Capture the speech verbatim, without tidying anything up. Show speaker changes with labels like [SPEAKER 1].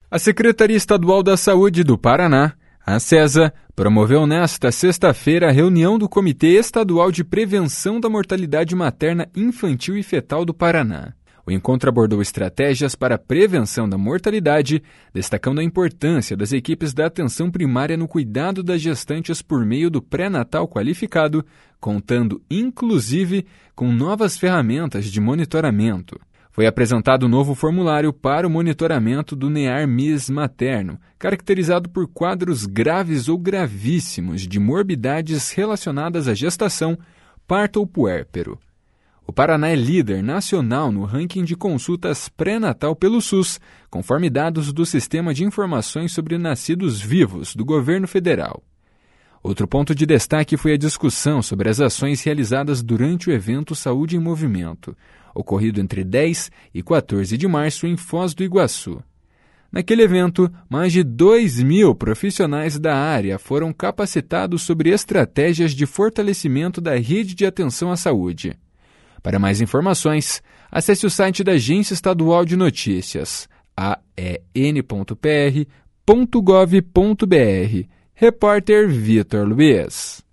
[SPEAKER 1] A Secretaria Estadual da Saúde do Paraná, a SESA, promoveu nesta sexta-feira a reunião do Comitê Estadual de Prevenção da Mortalidade Materna, Infantil e Fetal do Paraná. O encontro abordou estratégias para a prevenção da mortalidade, destacando a importância das equipes da atenção primária no cuidado das gestantes por meio do pré-natal qualificado, contando, inclusive, com novas ferramentas de monitoramento. Foi apresentado o novo formulário para o monitoramento do NEAR-MIS materno, caracterizado por quadros graves ou gravíssimos de morbidades relacionadas à gestação, parto ou puérpero. O Paraná é líder nacional no ranking de consultas pré-natal pelo SUS, conforme dados do Sistema de Informações sobre Nascidos Vivos do Governo Federal. Outro ponto de destaque foi a discussão sobre as ações realizadas durante o evento Saúde em Movimento, ocorrido entre dez e quatorze de março em Foz do Iguaçu. Naquele evento, mais de dois mil profissionais da área foram capacitados sobre estratégias de fortalecimento da rede de atenção à saúde. Para mais informações, acesse o site da Agência Estadual de Notícias, a e n ponto p r ponto gov ponto b r. Repórter Vitor Luiz.